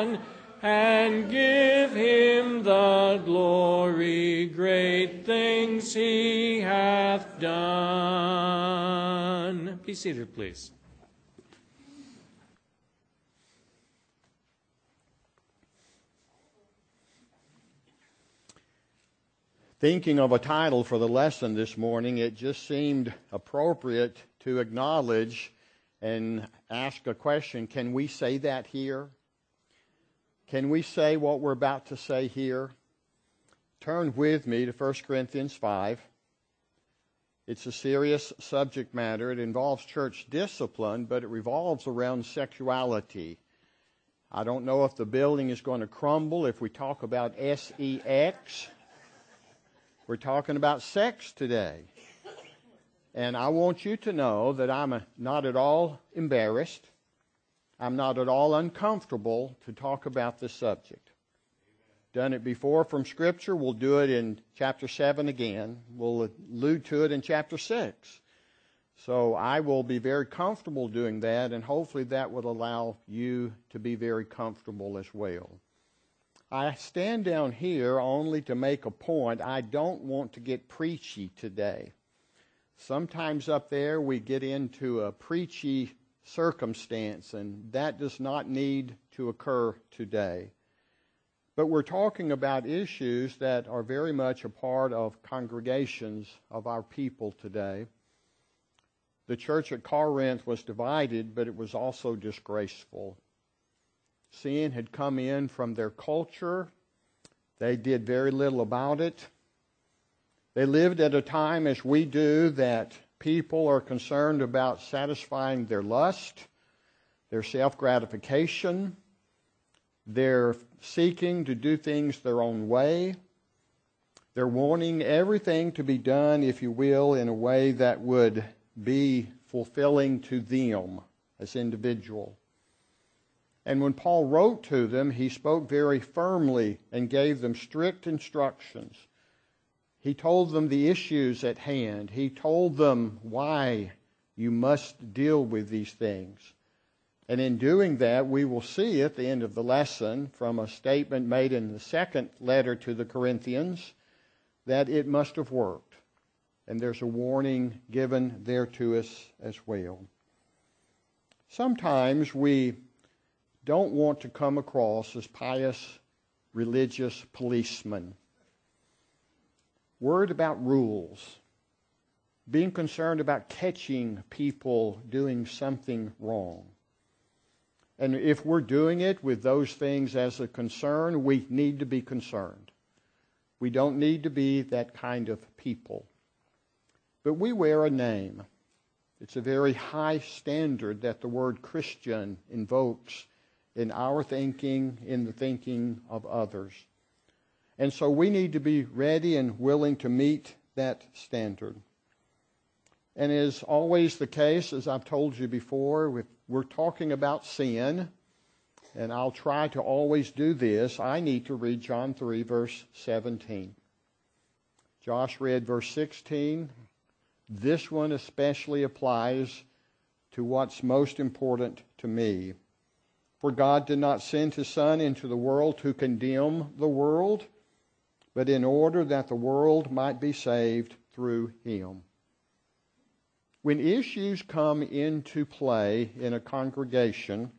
Son, and give him the glory, great things he hath done. Be seated, please. Thinking of a title for the lesson this morning, it just seemed appropriate to acknowledge and ask a question. Can we say that here? Can we say what we're about to say here? Turn with me to 1 Corinthians 5. It's a serious subject matter. It involves church discipline, but it revolves around sexuality. I don't know if the building is going to crumble if we talk about sex. We're talking about sex today. And I want you to know that I'm not at all embarrassed. I'm not at all uncomfortable to talk about this subject. Done it before from Scripture. We'll do it in chapter 7 again. We'll allude to it in chapter 6. So I will be very comfortable doing that, and hopefully that would allow you to be very comfortable as well. I stand down here only to make a point. I don't want to get preachy today. Sometimes up there we get into a preachy circumstance, and that does not need to occur today. But we're talking about issues that are very much a part of congregations of our people today. The church at Corinth was divided, but it was also disgraceful. Sin had come in from their culture. They did very little about it. They lived at a time, as we do, that people are concerned about satisfying their lust, their self-gratification. They're seeking to do things their own way. They're wanting everything to be done, if you will, in a way that would be fulfilling to them as individuals. And when Paul wrote to them, he spoke very firmly and gave them strict instructions. He told them the issues at hand. He told them why you must deal with these things. And in doing that, we will see at the end of the lesson from a statement made in the second letter to the Corinthians that it must have worked. And there's a warning given there to us as well. Sometimes we don't want to come across as pious religious policemen. Worried about rules. Being concerned about catching people doing something wrong. And if we're doing it with those things as a concern, we need to be concerned. We don't need to be that kind of people. But we wear a name. It's a very high standard that the word Christian invokes in our thinking, in the thinking of others. And so we need to be ready and willing to meet that standard. And as always the case, as I've told you before, we're talking about sin, and I'll try to always do this. I need to read John 3, verse 17. Josh read verse 16. This one especially applies to what's most important to me. For God did not send His Son into the world to condemn the world, but in order that the world might be saved through Him. When issues come into play in a congregation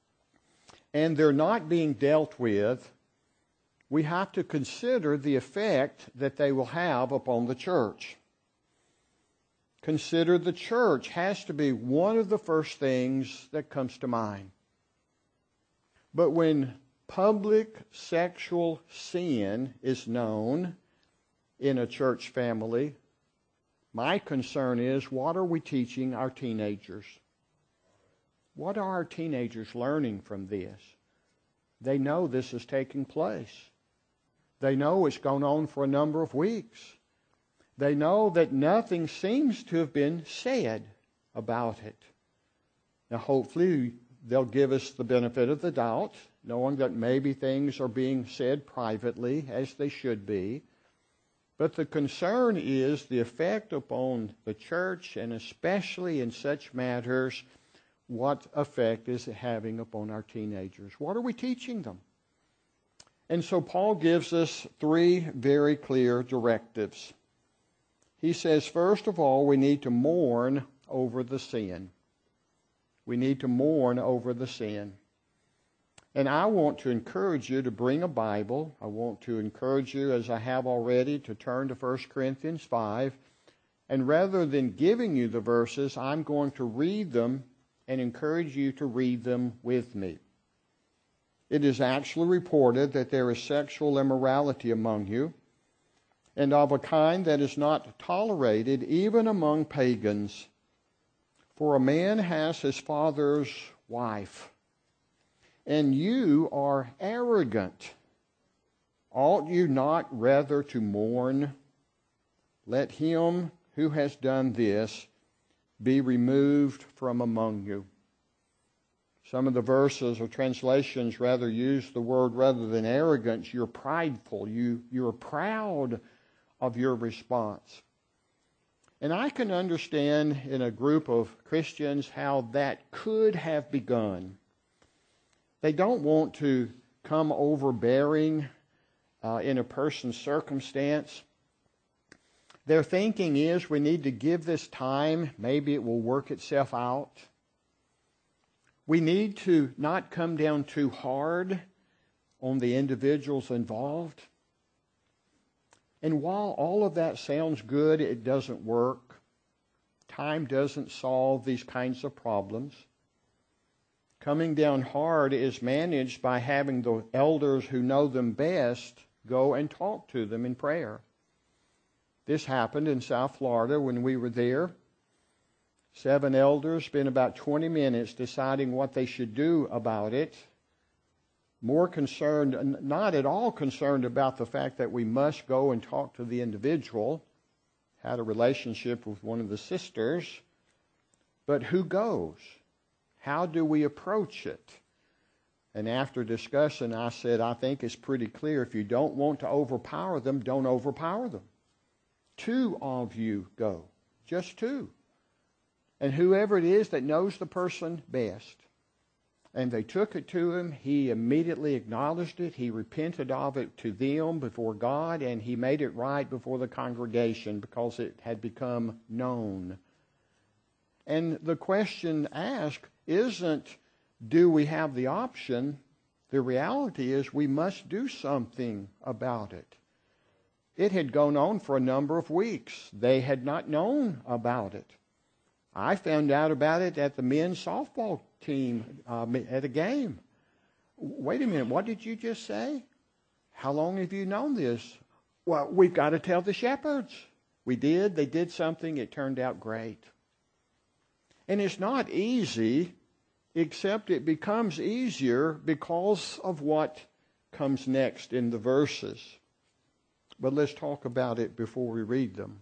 and they're not being dealt with, we have to consider the effect that they will have upon the church. Consider the church has to be one of the first things that comes to mind. But when public sexual sin is known in a church family, my concern is, what are we teaching our teenagers? What are our teenagers learning from this? They know this is taking place. They know it's gone on for a number of weeks. They know that nothing seems to have been said about it. Now, hopefully, they'll give us the benefit of the doubt, knowing that maybe things are being said privately, as they should be. But the concern is the effect upon the church, and especially in such matters what effect is it having upon our teenagers? What are we teaching them? And so Paul gives us three very clear directives. He says, first of all, we need to mourn over the sin. We need to mourn over the sin. And I want to encourage you to bring a Bible. I want to encourage you, as I have already, to turn to 1 Corinthians 5. And rather than giving you the verses, I'm going to read them and encourage you to read them with me. It is actually reported that there is sexual immorality among you, and of a kind that is not tolerated even among pagans. For a man has his father's wife, and you are arrogant. Ought you not rather to mourn? Let him who has done this be removed from among you. Some of the verses or translations rather use the word, rather than arrogance, you're prideful. You're proud of your response. And I can understand in a group of Christians how that could have begun. They don't want to come overbearing in a person's circumstance. Their thinking is, we need to give this time. Maybe it will work itself out. We need to not come down too hard on the individuals involved. And while all of that sounds good, it doesn't work. Time doesn't solve these kinds of problems. Coming down hard is managed by having the elders who know them best go and talk to them in prayer. This happened in South Florida when we were there. 7 elders spent about 20 minutes deciding what they should do about it. More concerned, not at all concerned about the fact that we must go and talk to the individual. Had a relationship with one of the sisters. But who goes? How do we approach it? And after discussion, I said, I think it's pretty clear. If you don't want to overpower them, don't overpower them. 2 of you go. Just 2. And whoever it is that knows the person best. And they took it to him. He immediately acknowledged it. He repented of it to them before God, and he made it right before the congregation because it had become known. And the question asked isn't, do we have the option? The reality is we must do something about it. It had gone on for a number of weeks. They had not known about it. I found out about it at the men's softball team at a game. Wait a minute, what did you just say? How long have you known this? Well, we've got to tell the shepherds. We did. They did something. It turned out great. And it's not easy, except it becomes easier because of what comes next in the verses. But let's talk about it before we read them.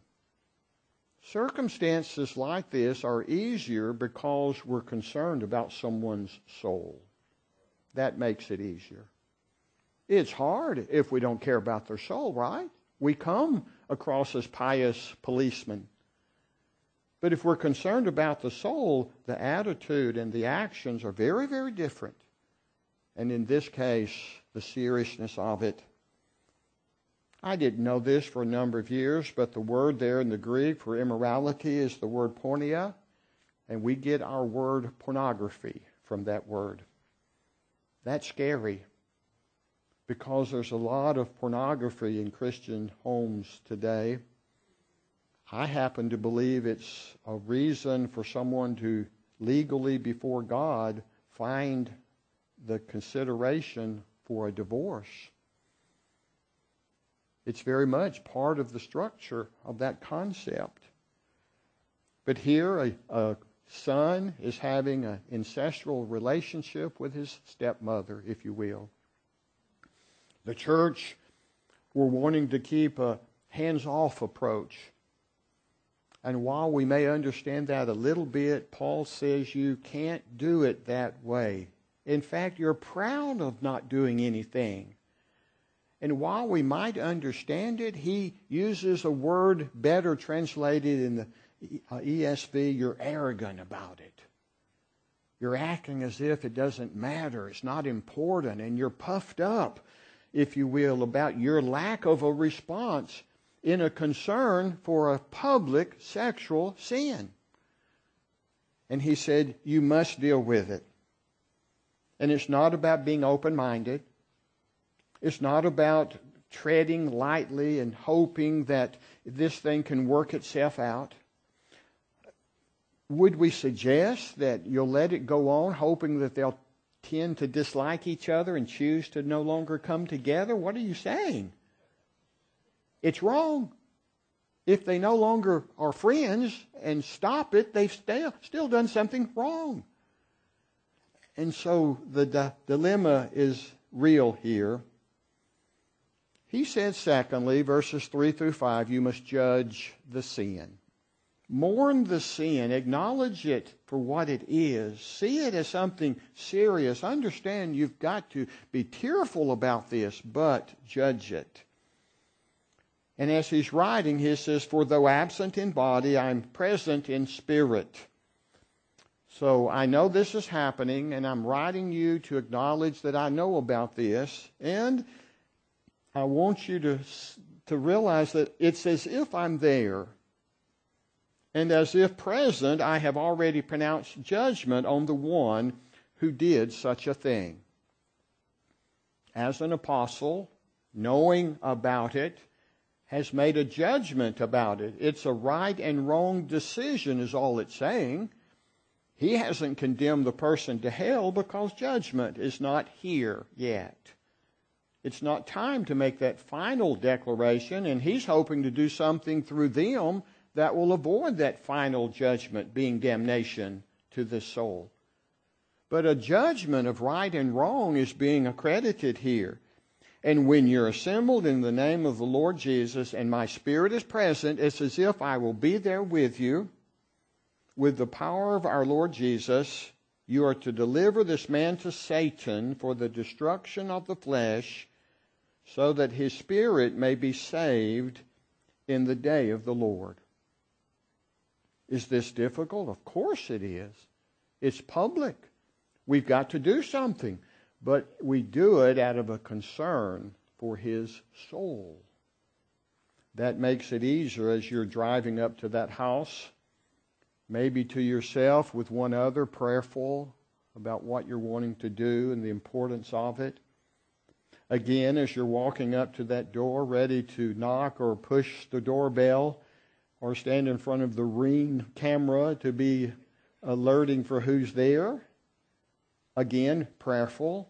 Circumstances like this are easier because we're concerned about someone's soul. That makes it easier. It's hard if we don't care about their soul, right? We come across as pious policemen. But if we're concerned about the soul, the attitude and the actions are very, very different. And in this case, the seriousness of it. I didn't know this for a number of years, but the word there in the Greek for immorality is the word porneia, and we get our word pornography from that word. That's scary because there's a lot of pornography in Christian homes today. I happen to believe it's a reason for someone to legally before God find the consideration for a divorce. It's very much part of the structure of that concept. But here, a son is having an ancestral relationship with his stepmother, if you will. The church were wanting to keep a hands-off approach. And while we may understand that a little bit, Paul says you can't do it that way. In fact, you're proud of not doing anything. And while we might understand it, he uses a word better translated in the ESV, you're arrogant about it. You're acting as if it doesn't matter. It's not important. And you're puffed up, if you will, about your lack of a response in a concern for a public sexual sin. And he said, you must deal with it. And it's not about being open-minded. It's not about treading lightly and hoping that this thing can work itself out. Would we suggest that you'll let it go on, hoping that they'll tend to dislike each other and choose to no longer come together? What are you saying? It's wrong. If they no longer are friends and stop it, they've still done something wrong. And so the dilemma is real here. He says, secondly, verses 3 through 5, you must judge the sin. Mourn the sin. Acknowledge it for what it is. See it as something serious. Understand you've got to be tearful about this, but judge it. And as he's writing, he says, for though absent in body, I'm present in spirit. So I know this is happening, and I'm writing you to acknowledge that I know about this. And I want you to realize that it's as if I'm there. And as if present, I have already pronounced judgment on the one who did such a thing. As an apostle, knowing about it, has made a judgment about it. It's a right and wrong decision is all it's saying. He hasn't condemned the person to hell because judgment is not here yet. It's not time to make that final declaration, and he's hoping to do something through them that will avoid that final judgment being damnation to this soul. But a judgment of right and wrong is being accredited here. And when you're assembled in the name of the Lord Jesus and my Spirit is present, it's as if I will be there with you. With the power of our Lord Jesus, you are to deliver this man to Satan for the destruction of the flesh, so that his spirit may be saved in the day of the Lord. Is this difficult? Of course it is. It's public. We've got to do something. But we do it out of a concern for his soul. That makes it easier as you're driving up to that house, maybe to yourself with one other, prayerful about what you're wanting to do and the importance of it. Again, as you're walking up to that door, ready to knock or push the doorbell or stand in front of the Ring camera to be alerting for who's there. Again, prayerful,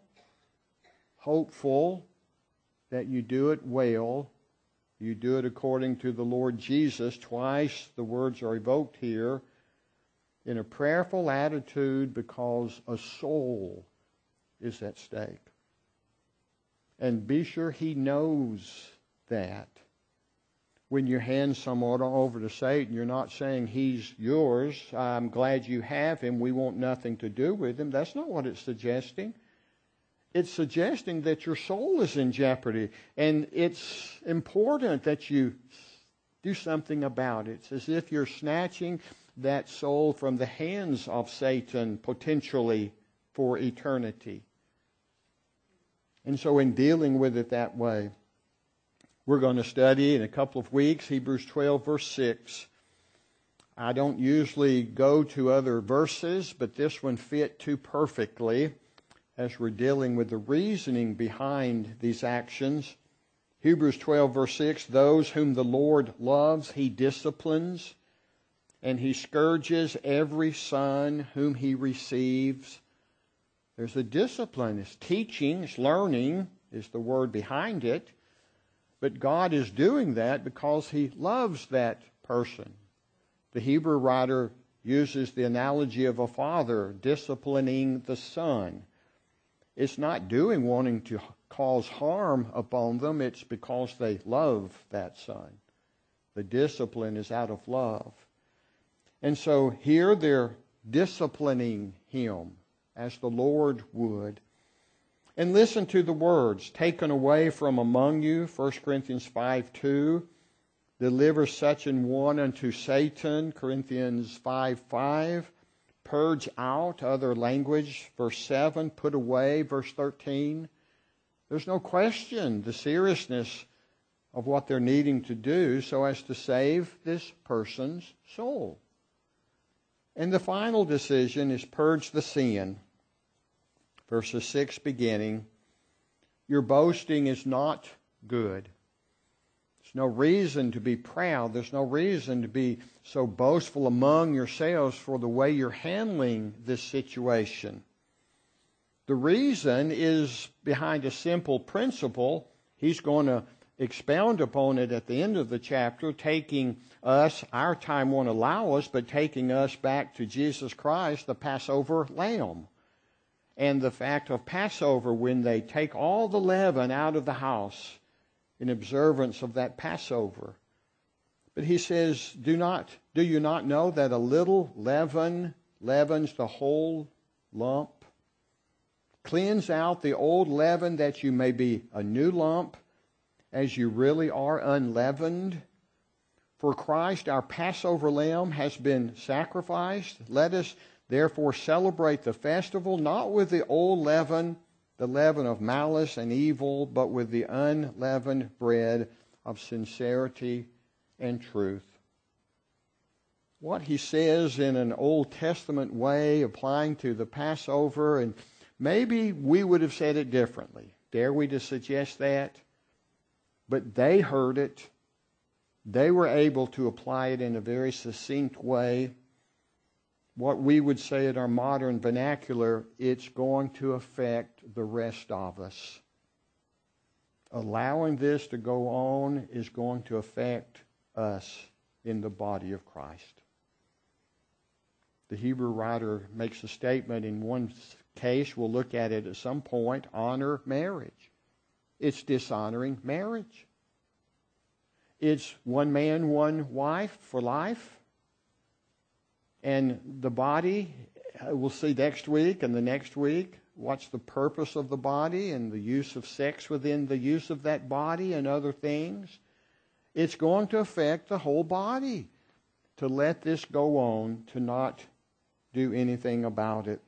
hopeful that you do it well. You do it according to the Lord Jesus. Twice the words are evoked here. In a prayerful attitude because a soul is at stake. And be sure he knows that. When you hand someone over to Satan, you're not saying he's yours. I'm glad you have him. We want nothing to do with him. That's not what it's suggesting. It's suggesting that your soul is in jeopardy. And it's important that you do something about it. It's as if you're snatching that soul from the hands of Satan potentially for eternity. And so in dealing with it that way, we're going to study in a couple of weeks Hebrews 12 verse 6. I don't usually go to other verses, but this one fit too perfectly as we're dealing with the reasoning behind these actions. Hebrews 12 verse 6, those whom the Lord loves, he disciplines, and he scourges every son whom he receives. There's a discipline. It's teaching, it's learning is the word behind it. But God is doing that because he loves that person. The Hebrew writer uses the analogy of a father disciplining the son. It's not wanting to cause harm upon them. It's because they love that son. The discipline is out of love. And so here they're disciplining him as the Lord would. And listen to the words, taken away from among you, 1 Corinthians 5:2, deliver such an one unto Satan, Corinthians 5:5, purge out, other language, verse 7, put away, verse 13. There's no question the seriousness of what they're needing to do so as to save this person's soul. And the final decision is purge the sin. Verses 6 beginning, your boasting is not good. There's no reason to be proud. There's no reason to be so boastful among yourselves for the way you're handling this situation. The reason is behind a simple principle. He's going to expound upon it at the end of the chapter, taking us, our time won't allow us, but taking us back to Jesus Christ, the Passover lamb. And the fact of Passover, when they take all the leaven out of the house in observance of that Passover. But he says, do you not know that a little leaven leavens the whole lump? Cleanse out the old leaven that you may be a new lump, as you really are unleavened. For Christ, our Passover lamb, has been sacrificed. Let us therefore celebrate the festival, not with the old leaven, the leaven of malice and evil, but with the unleavened bread of sincerity and truth. What he says in an Old Testament way, applying to the Passover, and maybe we would have said it differently. Dare we to suggest that? But they heard it. They were able to apply it in a very succinct way. What we would say in our modern vernacular, it's going to affect the rest of us. Allowing this to go on is going to affect us in the body of Christ. The Hebrew writer makes a statement in one case, we'll look at it at some point, honor marriage. It's dishonoring marriage. It's one man, one wife for life. And the body, we'll see next week and the next week, what's the purpose of the body and the use of sex within the use of that body and other things. It's going to affect the whole body to let this go on, to not do anything about it.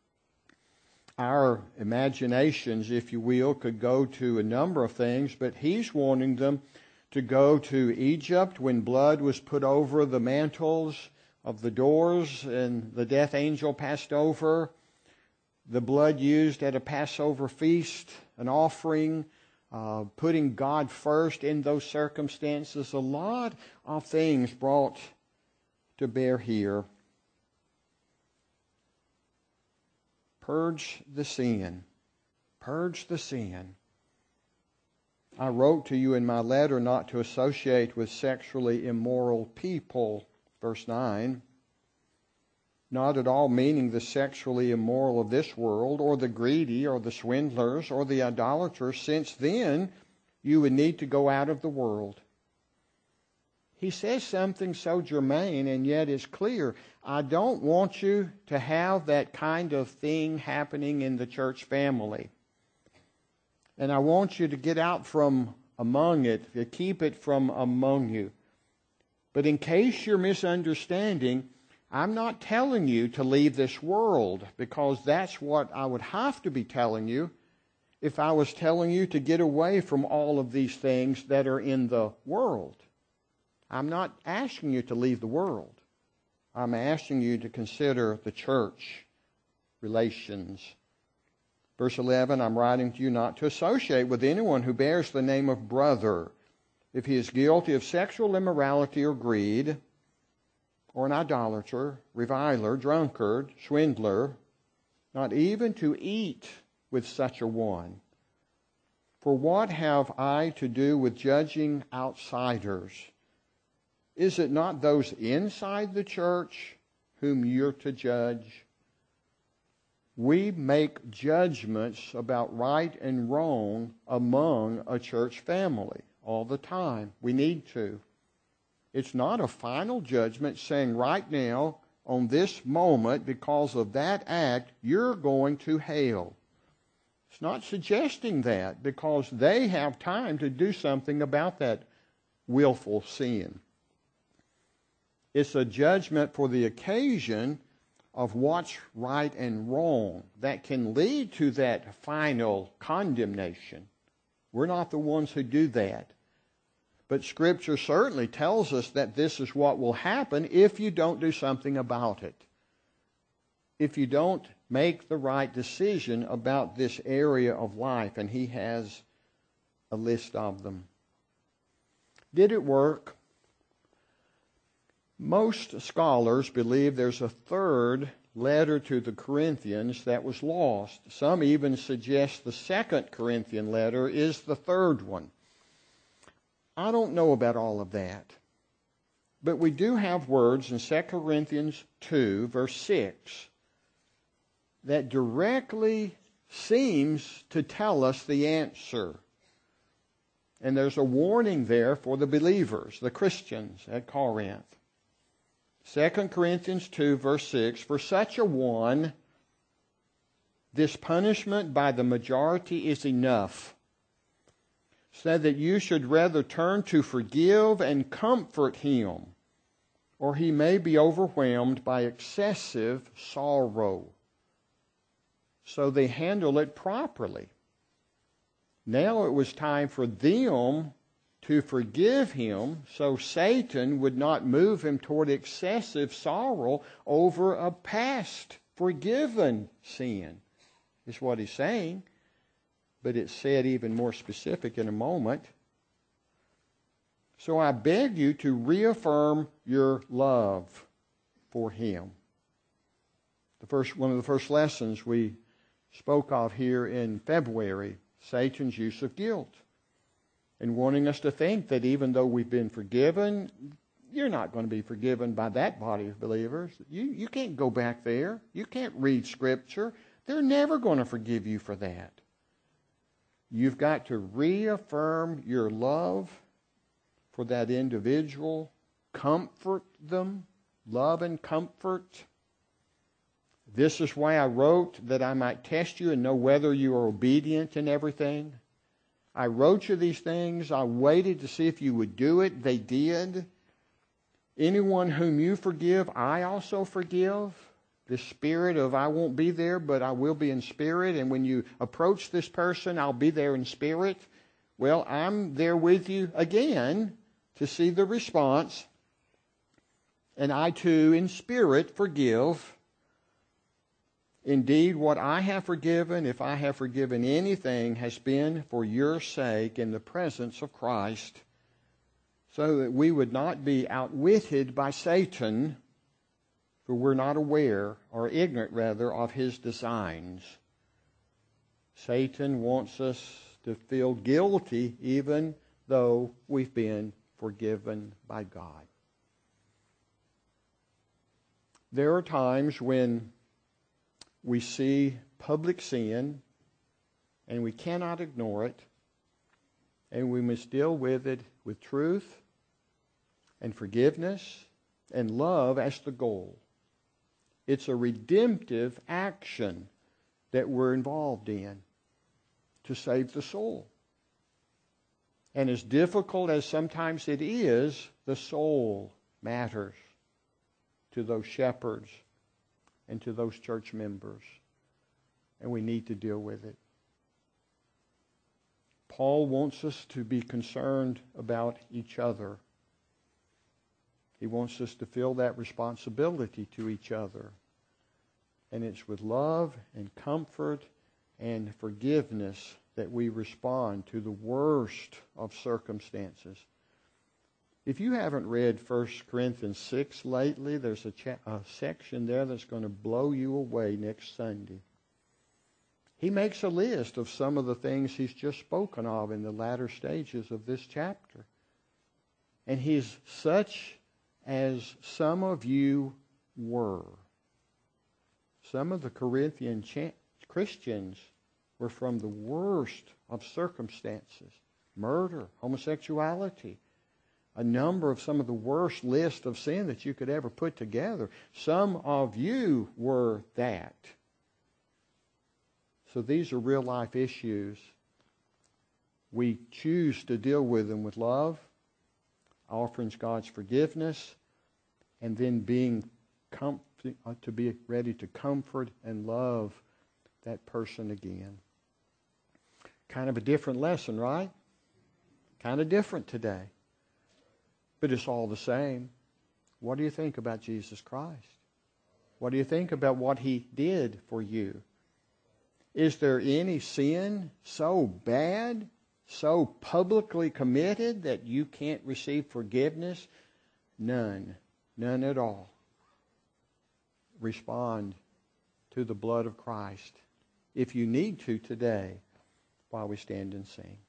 Our imaginations, if you will, could go to a number of things, but he's wanting them to go to Egypt when blood was put over the mantles of the doors and the death angel passed over. The blood used at a Passover feast, an offering, putting God first in those circumstances. A lot of things brought to bear here. Purge the sin. Purge the sin. I wrote to you in my letter not to associate with sexually immoral people. Verse 9. Not at all meaning the sexually immoral of this world, or the greedy, or the swindlers, or the idolaters, since then you would need to go out of the world. He says something so germane, and yet it's clear. I don't want you to have that kind of thing happening in the church family. And I want you to get out from among it, to keep it from among you. But in case you're misunderstanding, I'm not telling you to leave this world, because that's what I would have to be telling you if I was telling you to get away from all of these things that are in the world. I'm not asking you to leave the world. I'm asking you to consider the church relations. Verse 11, I'm writing to you not to associate with anyone who bears the name of brother, if he is guilty of sexual immorality or greed, or an idolater, reviler, drunkard, swindler, not even to eat with such a one. For what have I to do with judging outsiders? Is it not those inside the church whom you're to judge? We make judgments about right and wrong among a church family all the time. We need to. It's not a final judgment saying right now, on this moment, because of that act, you're going to hell. It's not suggesting that, because they have time to do something about that willful sin. It's a judgment for the occasion of what's right and wrong that can lead to that final condemnation. We're not the ones who do that. But Scripture certainly tells us that this is what will happen if you don't do something about it. If you don't make the right decision about this area of life, and he has a list of them. Did it work? Most scholars believe there's a third letter to the Corinthians that was lost. Some even suggest the 2 Corinthian letter is the third one. I don't know about all of that. But we do have words in 2 Corinthians 2, verse 6, that directly seems to tell us the answer. And there's a warning there for the believers, the Christians at Corinth. 2 Corinthians 2, verse 6, for such a one, this punishment by the majority is enough, so that you should rather turn to forgive and comfort him, or he may be overwhelmed by excessive sorrow. So they handle it properly. Now it was time for them to forgive him so Satan would not move him toward excessive sorrow over a past forgiven sin, is what he's saying. But it's said even more specific in a moment. So I beg you to reaffirm your love for him. One of the first lessons we spoke of here in February, Satan's use of guilt, and wanting us to think that even though we've been forgiven, you're not going to be forgiven by that body of believers. You can't go back there. You can't read Scripture. They're never going to forgive you for that. You've got to reaffirm your love for that individual, comfort them, love and comfort. This is why I wrote, that I might test you and know whether you are obedient in everything. I wrote you these things. I waited to see if you would do it. They did. Anyone whom you forgive, I also forgive. The spirit of I won't be there, but I will be in spirit. And when you approach this person, I'll be there in spirit. Well, I'm there with you again to see the response. And I too, in spirit, forgive. Indeed, what I have forgiven, if I have forgiven anything, has been for your sake in the presence of Christ, so that we would not be outwitted by Satan, for we're not aware, or ignorant rather, of his designs. Satan wants us to feel guilty even though we've been forgiven by God. There are times when we see public sin, and we cannot ignore it, and we must deal with it with truth and forgiveness and love as the goal. It's a redemptive action that we're involved in to save the soul. And as difficult as sometimes it is, the soul matters to those shepherds and to those church members. And we need to deal with it. Paul wants us to be concerned about each other. He wants us to feel that responsibility to each other. And it's with love and comfort and forgiveness that we respond to the worst of circumstances. If you haven't read 1 Corinthians 6 lately, there's a section there that's going to blow you away next Sunday. He makes a list of some of the things he's just spoken of in the latter stages of this chapter. And he's such as some of you were. Some of the Corinthian Christians were from the worst of circumstances. Murder, homosexuality, a number of some of the worst lists of sin that you could ever put together. Some of you were that. So these are real life issues. We choose to deal with them with love, offering God's forgiveness, and then being to be ready to comfort and love that person again. Kind of a different lesson, right? Kind of different today. But it's all the same. What do you think about Jesus Christ? What do you think about what He did for you? Is there any sin so bad, so publicly committed that you can't receive forgiveness? None. None at all. Respond to the blood of Christ if you need to today while we stand and sing.